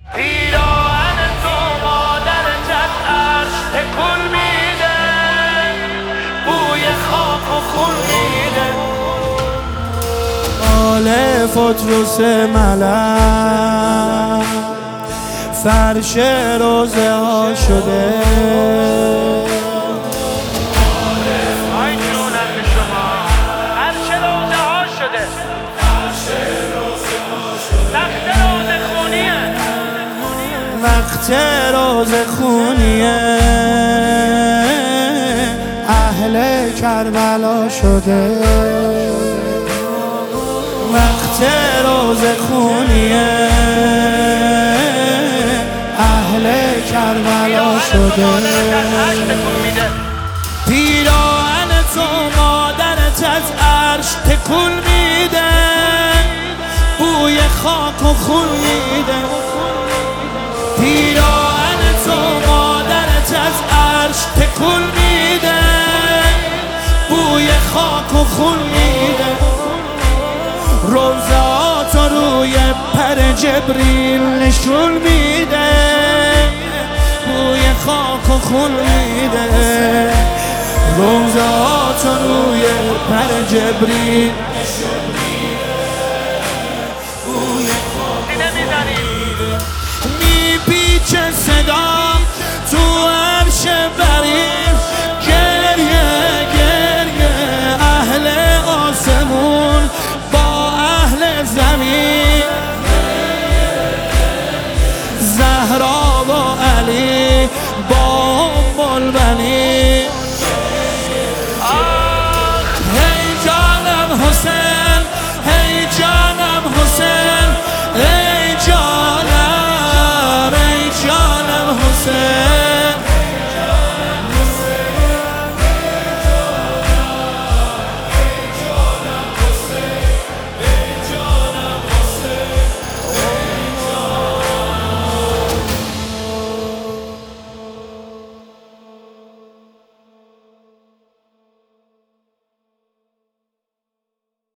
پیراهن تو مادرت از عرش تکون میده، بوی خاک و خون میده. آل فتروس ملک فرش روزه ها شده، آی جونم به شما فرش روزه ها شده، تخت روزه خونیه، وقت روزه خونیه، اهل کربلا شده. وقت روزه خونیه، اهل کربلا شده. پیراهن تو مادرت از عرش تکون میده، بوی خاک و خون میده. پیراهن تو مادرت از عرش تکون میده، بوی خاک و خون میده. روضه‌هاتو روی پر جبریل نشون میده، بوی خاک و خون میده. روضه‌هاتو روی پر جبریل